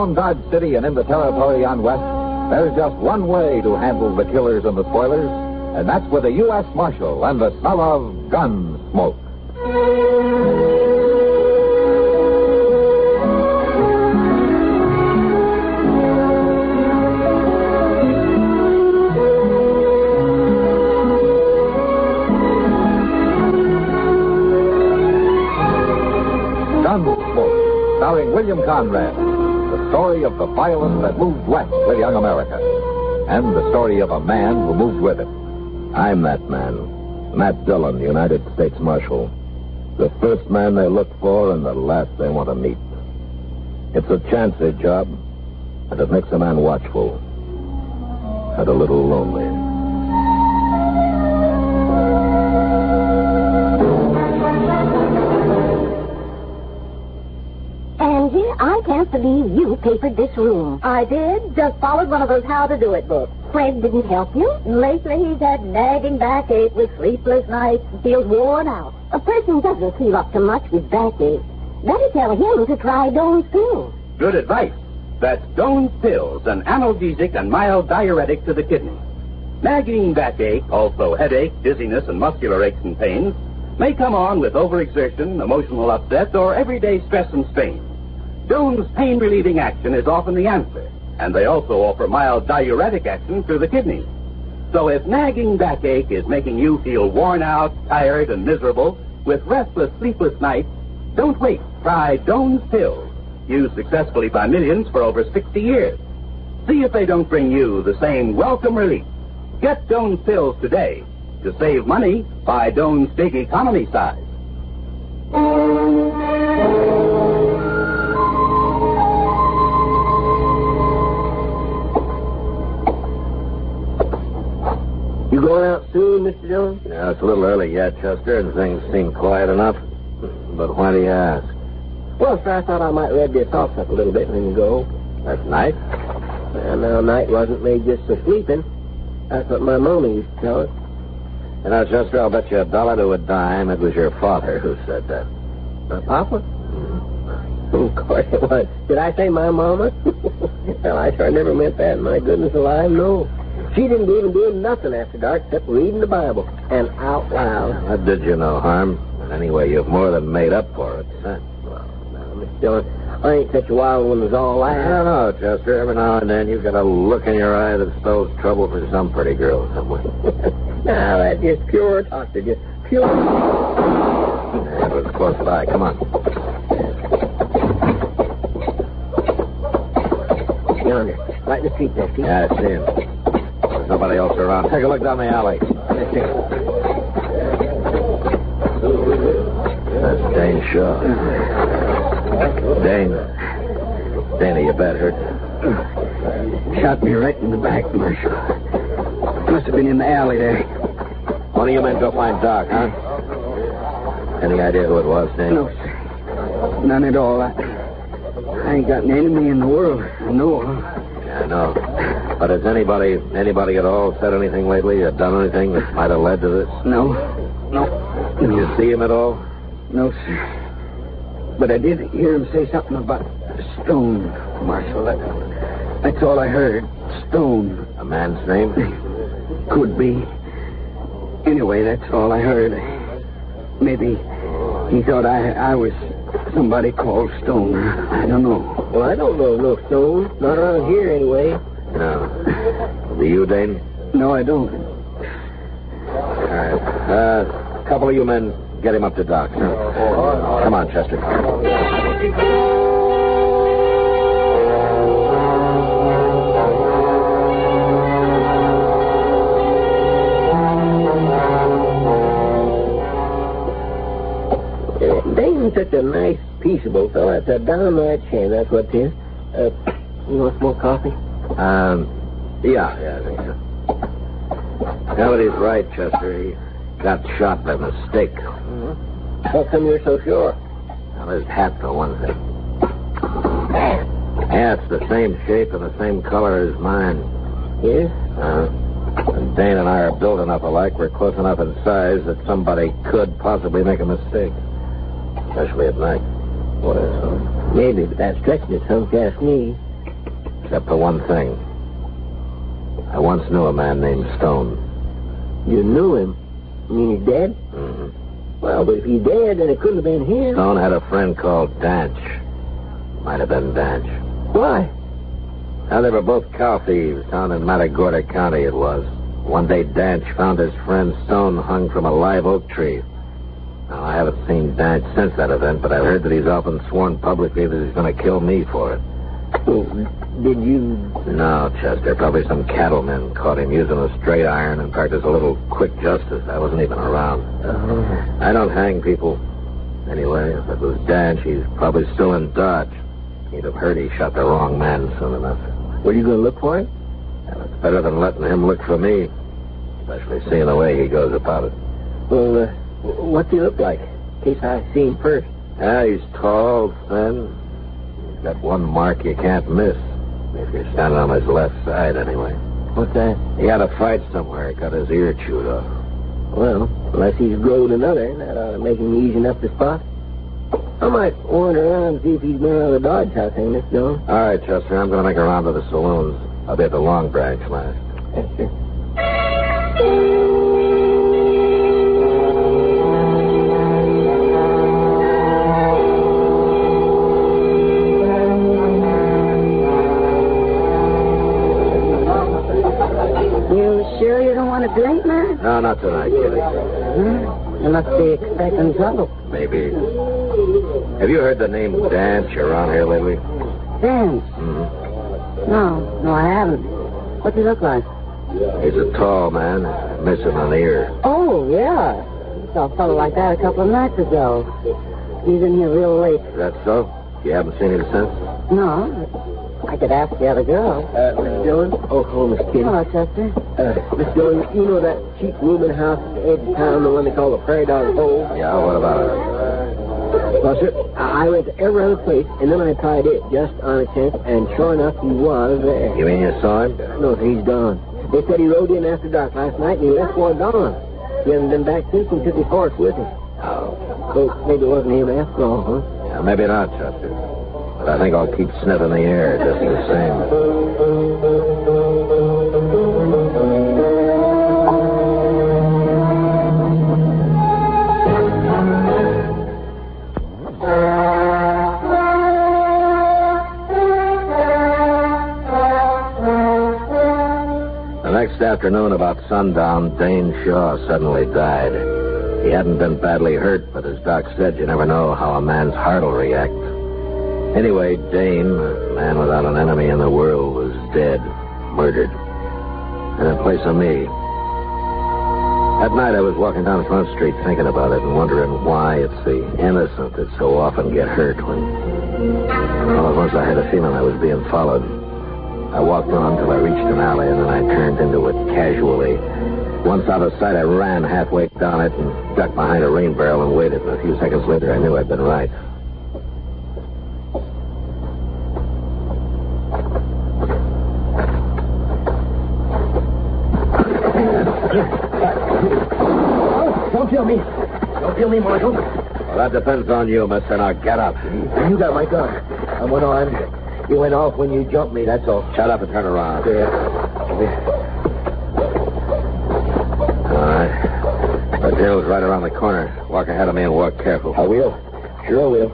around Dodge City and in the territory on West, there's just one way to handle the killers and the spoilers, and that's with a U.S. Marshal and the smell of gun smoke. Gunsmoke, starring William Conrad. The story of the violence that moved west with young America. And the story of a man who moved with it. I'm that man. Matt Dillon, United States Marshal. The first man they look for and the last they want to meet. It's a chancy job, and it makes a man watchful. And a little lonely. I can't believe you papered this room. I did. Just followed one of those how-to-do-it books. Fred didn't help you? Lately, he's had nagging backache with sleepless nights and feels worn out. A person doesn't feel up to much with backache. Better tell him to try Doan's pills. Good advice. That's Doan's pills, an analgesic and mild diuretic to the kidney. Nagging backache, also headache, dizziness, and muscular aches and pains, may come on with overexertion, emotional upset, or everyday stress and strain. Doan's pain-relieving action is often the answer, and they also offer mild diuretic action to the kidney. So if nagging backache is making you feel worn out, tired, and miserable, with restless, sleepless nights, don't wait. Try Doan's pills, used successfully by millions for over 60 years. See if they don't bring you the same welcome relief. Get Doan's pills today. To save money, buy Doan's big economy size. You going out soon, Mr. Dillon? Yeah, it's a little early yet, Chester, and things seem quiet enough. But why do you ask? Well, sir, I thought I might rev your thoughts up a little bit and then go. That's nice. Well, now, night wasn't made just for sleeping. That's what my mama used to tell us. You know, Chester, I'll bet you $1 to a dime it was your father who said that. My papa? Of course it was. Did I say my mama? Well, I sure never meant that. My goodness alive, no. She didn't even do nothing after dark except reading the Bible, and out loud. That did you no harm. And anyway, you've more than made up for it. Huh? Well, now, Miss Dillon, I ain't such a wild one as all that. I don't know, Chester. Every now and then you've got a look in your eye that spells trouble for some pretty girl somewhere. Now, that's just pure talk. Just pure... That was close by. Come on. Yonder, right in the street there, see? Yeah, I see him. There's nobody else around. Take a look down the alley. That's it. That's Dane Shaw. Dana, you bad hurt? Shot me right in the back, Marshal. Must have been in the alley there. One of you men go find Doc, huh? Any idea who it was, Dane? No, sir. None at all. I ain't got an enemy in the world. I know. Yeah, I know. But has anybody at all said anything lately or done anything that might have led to this? No. Did you see him at all? No, sir. But I did hear him say something about Stone, Marshal. That's all I heard. Stone. A man's name? Could be. Anyway, that's all I heard. Maybe he thought I was somebody called Stone. I don't know. Well, I don't know no Stone. Not around here, anyway. No. Do you, Dane? No, I don't. All right. A couple of you men, get him up to Doc. Come on, Chester. Dane's such a nice, peaceable fellow. It's a downright shame, that's what it is. You want some more coffee? Yeah, I think so. Now that he's right, Chester. He got shot by mistake. Mm-hmm. How come you're so sure? Well, his hat, for one thing. Yeah, it's the same shape and the same color as mine. Yes? And Dane and I are built enough alike. We're close enough in size that somebody could possibly make a mistake. Especially at night. Well, maybe, but that's stretching it some cast knee. Except for one thing. I once knew a man named Stone. You knew him? You mean he's dead? Mm-hmm. Well, but if he's dead, then it couldn't have been him. Stone had a friend called Danch. Might have been Danch. Why? Now, they were both cow thieves down in Matagorda County, it was. One day, Danch found his friend Stone hung from a live oak tree. Now, I haven't seen Danch since that event, but I've heard that he's often sworn publicly that he's going to kill me for it. Well, did you... No, Chester. Probably some cattlemen caught him using a straight iron and practiced a little quick justice. I wasn't even around. I don't hang people. Anyway, if it was Danch, he's probably still in Dodge. He'd have heard he shot the wrong man soon enough. Were you going to look for him? Well, it's better than letting him look for me, especially seeing the way he goes about it. Well, what's he look like? In case I see him first. Yeah, he's tall, thin. He's got one mark you can't miss. If you're standing on his left side, anyway. What's that? He had a fight somewhere. Got his ear chewed off. Well, unless he's growed another, that ought to make him easy enough to spot. I might wander around and see if he's been around the Dodge house, ain't it, Stone? All right, Chester, I'm going to make a round of the saloons. I'll be at the Long Branch last. Yes, sir. You sure you don't want a drink, man? No, not tonight, Kitty. You must be expecting trouble. Maybe. Have you heard the name Danch around here lately? Dance? Mm-hmm. No, I haven't. What's he look like? He's a tall man, missing an ear. Oh, yeah. I saw a fellow like that a couple of nights ago. He's in here real late. Is that so? You haven't seen him since? No, I could ask the other girl. Miss Dillon? Oh, Miss Kitty. Hello, Chester. Miss Dillon, you know that cheap rooming house at the edge of town, the one they call the Prairie Dog Hole? Yeah, what about it? Well, sir, I went to every other place, and then I tried it just on a chance, and sure enough, he was there. You mean you saw him? No, sir, he's gone. They said he rode in after dark last night, and he left before dawn. He hasn't been back since and took his horse with him. Oh. So maybe it wasn't him after all, huh? Yeah, maybe not, Chester. But I think I'll keep sniffing the air just the same. The next afternoon, about sundown, Dane Shaw suddenly died. He hadn't been badly hurt, but as Doc said, you never know how a man's heart will react. Anyway, Dane, a man without an enemy in the world, was dead, murdered, and in place of me. That night I was walking down Front Street thinking about it and wondering why it's the innocent that so often get hurt when... All at once I had a feeling I was being followed. I walked on until I reached an alley, and then I turned into it casually. Once out of sight, I ran halfway down it and ducked behind a rain barrel and waited. And a few seconds later, I knew I'd been right. Don't kill me. Don't kill me, Marshal. Well, that depends on you, mister. Now get up. You got my gun. I'm unarmed. You went off when you jumped me, that's all. Shut up and turn around. Yeah. All right. The jail's right around the corner. Walk ahead of me and walk careful. I will. Sure I will.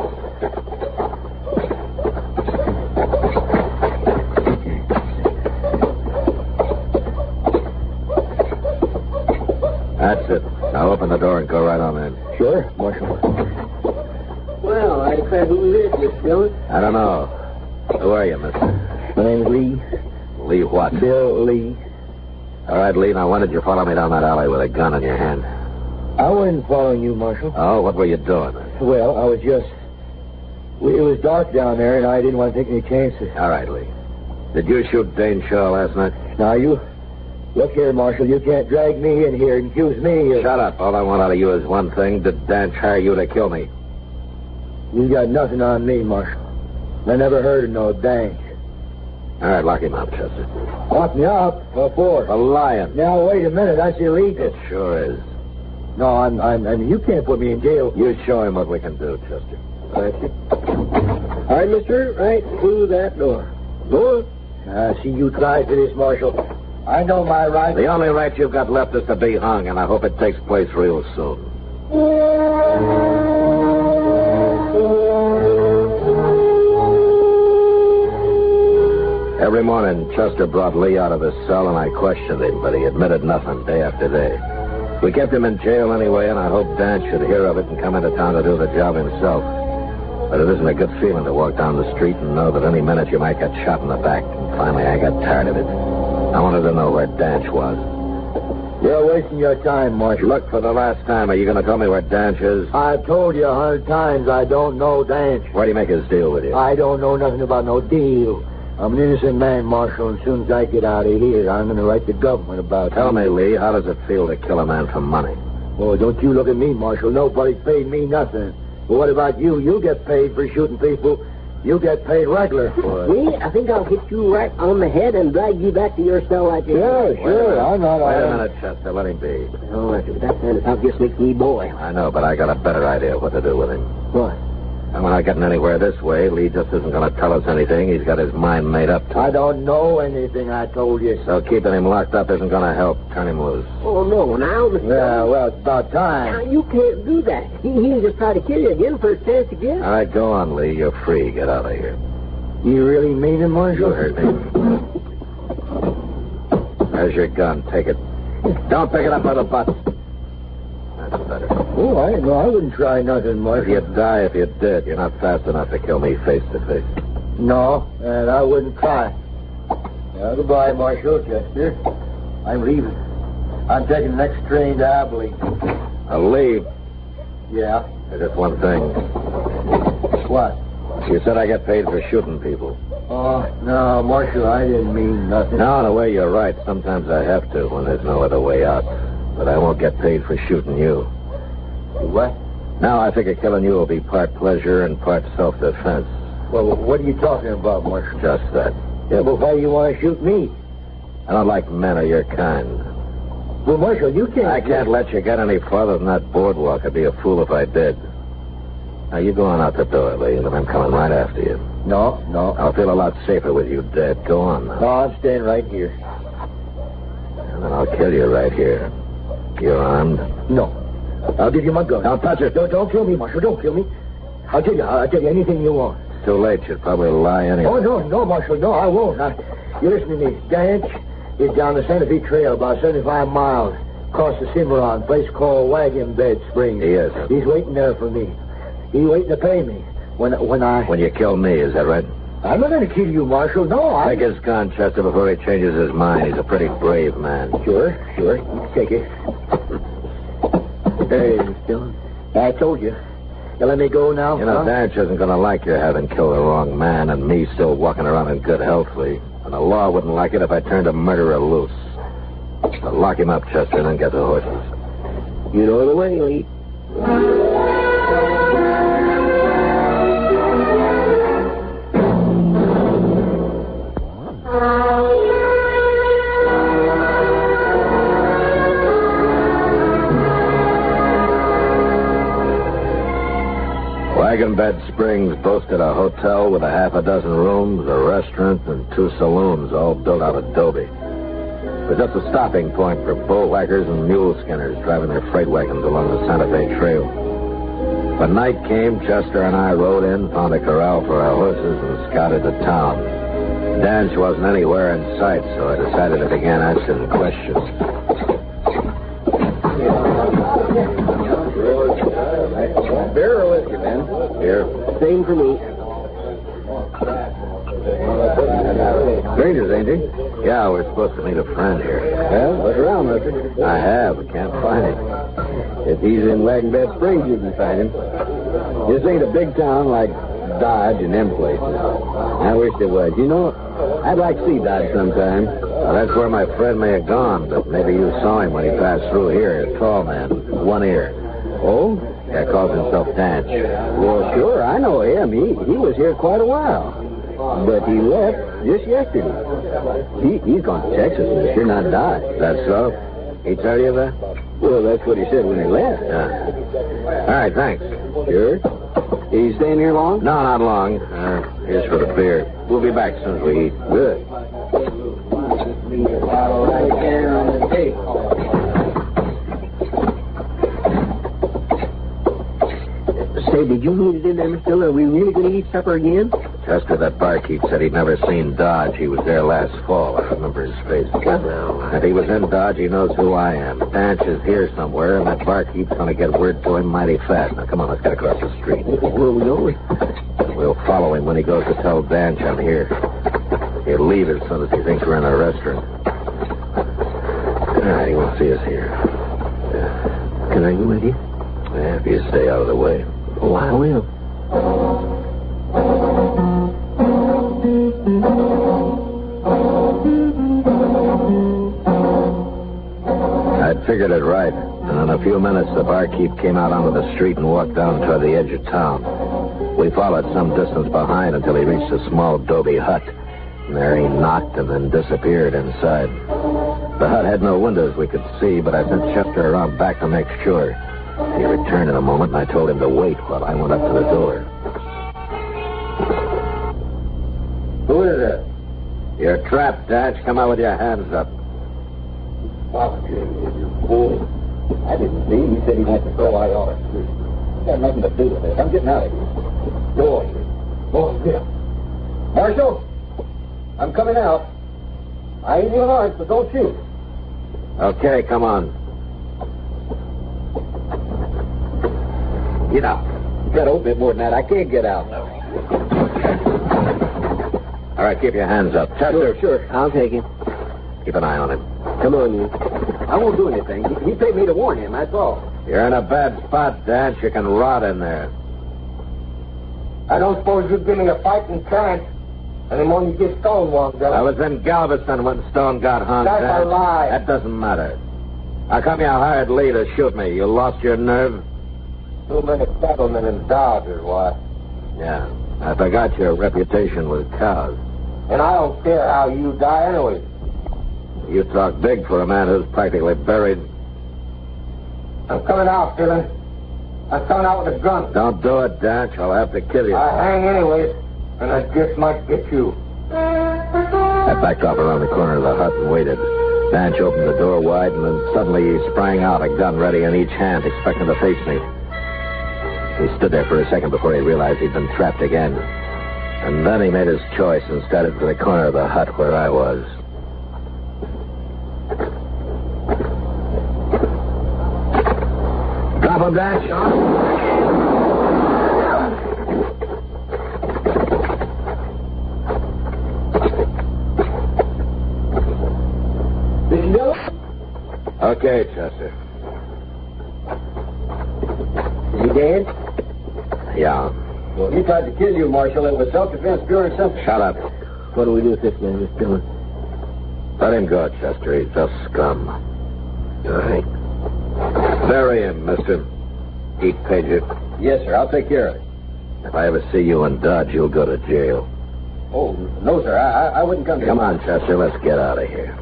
That's it. Now open the door and go right on in. Sure, Marshal. Well, I declare, who is this, Miss Dillon? I don't know. Who are you, mister? My name's Lee. Lee what? Bill Lee. All right, Lee. Now, when did you follow me down that alley with a gun in your hand? I wasn't following you, Marshal. Oh, what were you doing? Well, I was just... It was dark down there, and I didn't want to take any chances. All right, Lee. Did you shoot Dane Shaw last night? Now, you... Look here, Marshal. You can't drag me in here and accuse me of... Shut up. All I want out of you is one thing. Did Danch hire you to kill me? You got nothing on me, Marshal. I never heard of no Danch. All right, lock him up, Chester. Lock me up? What for? For lying. Now, wait a minute. That's illegal. It sure is. No, I mean, you can't put me in jail. You show him what we can do, Chester. All right, mister. Right through that door. Good. I see you tried for this, Marshal. I know my rights. The only right you've got left is to be hung, and I hope it takes place real soon. Every morning, Chester brought Lee out of his cell, and I questioned him, but he admitted nothing day after day. We kept him in jail anyway, and I hoped Dan should hear of it and come into town to do the job himself. But it isn't a good feeling to walk down the street and know that any minute you might get shot in the back. And finally, I got tired of it. I wanted to know where Danch was. You're wasting your time, Marshal. Look, for the last time, are you going to tell me where Danch is? I've told you 100 times I don't know Danch. Where do you make his deal with you? I don't know nothing about no deal. I'm an innocent man, Marshal, and as soon as I get out of here, I'm going to write the government about it. Tell me, Lee, how does it feel to kill a man for money? Oh, don't you look at me, Marshal. Nobody's paid me nothing. But what about you? You get paid for shooting people. You get paid regular for it. Me? I think I'll hit you right on the head and drag you back to your cell like this. Sure. I'm not... Wait a minute, Chester. Let him be. Oh, that kind of stuff just makes me boy. I know, but I got a better idea of what to do with him. What? And we're not getting anywhere this way. Lee just isn't going to tell us anything. He's got his mind made up to. I don't know anything, I told you. So keeping him locked up isn't going to help. Turn him loose. Oh, no, now, Mr. Yeah, well, it's about Now, time. you can't do that. He'll just try to kill you again for a chance again. All right, go on, Lee. You're free. Get out of here. You really mean it, Marshal? You heard me. There's your gun. Take it. Don't pick it up by the butt. That's better. Oh, I wouldn't try nothing, Marshal. You'd die if you did. You're not fast enough to kill me face to face. No, and I wouldn't try. Goodbye, Marshal, Chester. I'm leaving. I'm taking the next train to Abilene. I'll leave. Yeah? There's just one thing. What? You said I get paid for shooting people. Oh, no, Marshal, I didn't mean nothing. No, in a way, you're right. Sometimes I have to when there's no other way out. But I won't get paid for shooting you. What? Now I figure killing you will be part pleasure and part self-defense. Well, what are you talking about, Marshal? Just that. Yeah, but why do you want to shoot me? I don't like men of your kind. Well, Marshal, you can't... I can't let you get any farther than that boardwalk. I'd be a fool if I did. Now, you go on out the door, Lee, and I'm coming right after you. No. I'll feel a lot safer with you dead. Go on now. No, I'm staying right here. And then I'll kill you right here. You're armed? No. I'll give you my gun. Don't touch it. Don't kill me, Marshal. Don't kill me. I'll tell you anything you want. It's too late. You'd probably lie anyway. Oh, no, Marshal. No, I won't. You listen to me. Danch is down the Santa Fe Trail about 75 miles. Across the Cimarron, place called Wagon Bed Springs. He is. He's waiting there for me. He's waiting to pay me. When you kill me, is that right? I'm not going to kill you, Marshal. No, Take his gun, Chester, before he changes his mind. He's a pretty brave man. Sure. You take it. Hey, Dillon. I told you. You let me go now? You know, Danch isn't going to like your having killed the wrong man and me still walking around in good health, Lee. And the law wouldn't like it if I turned a murderer loose. So lock him up, Chester, and then get the horses. You know the way, Lee. Wagon Bed Springs boasted a hotel with a half a dozen rooms, a restaurant, and 2 saloons, all built out of adobe. It was just a stopping point for bull whackers and mule skinners driving their freight wagons along the Santa Fe Trail. When night came, Chester and I rode in, found a corral for our horses, and scouted the town. Danch wasn't anywhere in sight, so I decided to begin answering questions. Beer or whiskey, Ben? Here. Same for me. Strangers, ain't he? Yeah, we're supposed to meet a friend here. Well, look around, mister. I have. Can't find him. If he's in Wagon Bed Springs, you can find him. This ain't a big town like Dodge and them places. I wish it was. You know, I'd like to see Dodge sometime. Well, that's where my friend may have gone, but maybe you saw him when he passed through here. A tall man, one ear. Oh? Yeah, calls himself Danch. Well, sure, I know him. He was here quite a while. But he left just yesterday. He's gone to Texas, mister, not Dodge. That's so? He tell you that? Well, that's what he said when he left. Yeah. All right, thanks. Sure. You staying here long? No, not long. Here's for the beer. We'll be back soon as we eat. Good. Say, did you mean it in there, Mr. Dillon? Are we really going to eat supper again? Chester, that barkeep said he'd never seen Dodge. He was there last fall. I remember his face. If he was in Dodge, he knows who I am. Danch is here somewhere, and that barkeep's going to get word to him mighty fast. Now, come on, let's get across the street. Where are we going? We'll follow him when he goes to tell Danch I'm here. He'll leave as soon as he thinks we're in a restaurant. All right, he won't see us here. Can I go with you? Yeah, if you stay out of the way. Oh, I will. I'd figured it right. And in a few minutes, the barkeep came out onto the street and walked down toward the edge of town. We followed some distance behind until he reached a small adobe hut. And there he knocked and then disappeared inside. The hut had no windows we could see, but I sent Chester around back to make sure. He returned in a moment, and I told him to wait while I went up to the door. Who is it? You're trapped, Danch. Come out with your hands up. Oh, you fool. I didn't see him. He said he went to throw out on the street. Got nothing to do with it. I'm getting out of here. Go on. Here. Marshal, I'm coming out. I ain't even armed, but don't shoot. Okay, come on. Get out. You got to open it more than that. I can't get out. All right, keep your hands up. Chester. Sure. I'll take him. Keep an eye on him. Come on, you. I won't do anything. He paid me to warn him, that's all. You're in a bad spot, Danch. You can rot in there. I don't suppose you'd give me a fighting chance anymore than you get stonewalled, I was in Galveston when Stone got hung. That's a Danch. lie. That doesn't matter. How come you hired Lee to shoot me? You lost your nerve? Too many cattlemen in Dodge or what? Yeah. I forgot your reputation with cows. And I don't care how you die anyway. You talk big for a man who's practically buried. I'm coming out, Dillon. I'm coming out with a gun. Don't do it, Danch. I'll have to kill you. I hang anyways, and I just might get you. I backed off around the corner of the hut and waited. Danch opened the door wide, and then suddenly he sprang out, a gun ready in each hand, expecting to face me. He stood there for a second before he realized he'd been trapped again. And then he made his choice and started for the corner of the hut where I was. Drop him, Danch. Did you know? Okay, Chester. Is he dead? Yeah. Well, he tried to kill you, Marshal. It was self-defense, pure and simple. Shut up. What do we do with this man, Mr. Dillon? Let him go, Chester. He's just scum. All right. Bury him, mister. Eat Pager. Yes, sir. I'll take care of it. If I ever see you in Dodge, you'll go to jail. Oh, no, sir. I wouldn't come to Come on, Chester. Let's get out of here.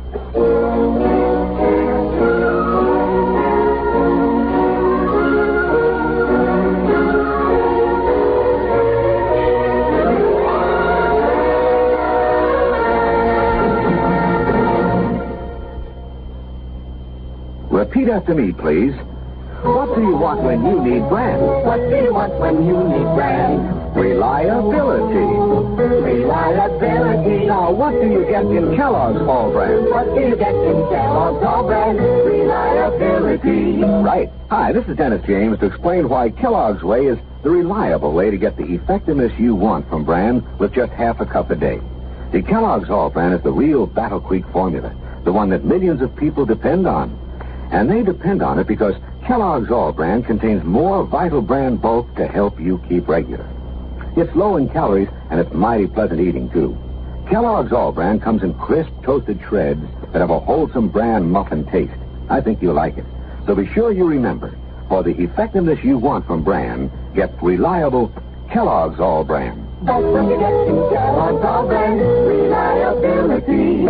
Repeat after me, please. What do you want when you need brand? What do you want when you need brand? Reliability. Reliability. Now, what do you get in Kellogg's All Brand? What do you get in Kellogg's All Brand? Reliability. Right. Hi, this is Dennis James to explain why Kellogg's Way is the reliable way to get the effectiveness you want from brand with just half a cup a day. The Kellogg's All Brand is the real Battle Creek formula, the one that millions of people depend on. And they depend on it because Kellogg's All Brand contains more vital brand bulk to help you keep regular. It's low in calories, and it's mighty pleasant eating, too. Kellogg's All Brand comes in crisp, toasted shreds that have a wholesome brand muffin taste. I think you'll like it. So be sure you remember, for the effectiveness you want from brand, get reliable Kellogg's All Brand. That's what you get in Kellogg's All Brand. Reliability.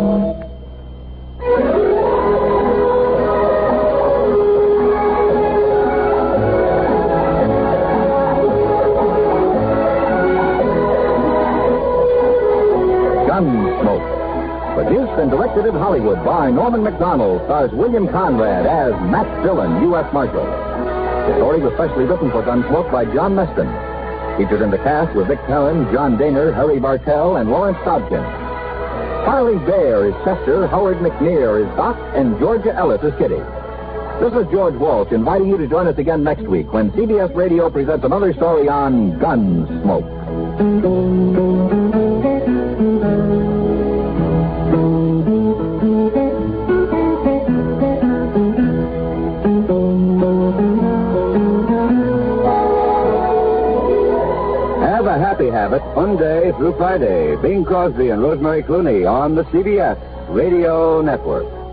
produced and directed in Hollywood by Norman McDonald, stars William Conrad as Matt Dillon, U.S. Marshal. The story was specially written for Gunsmoke by John Meston. Featured in the cast were Vic Perrin, John Daner, Harry Bartell, and Lawrence Dobkin. Harley Bear is Chester, Howard McNear is Doc, and Georgia Ellis is Kitty. This is George Walsh inviting you to join us again next week when CBS Radio presents another story on Gunsmoke. Have a happy habit Monday through Friday. Bing Crosby and Rosemary Clooney on the CBS Radio Network.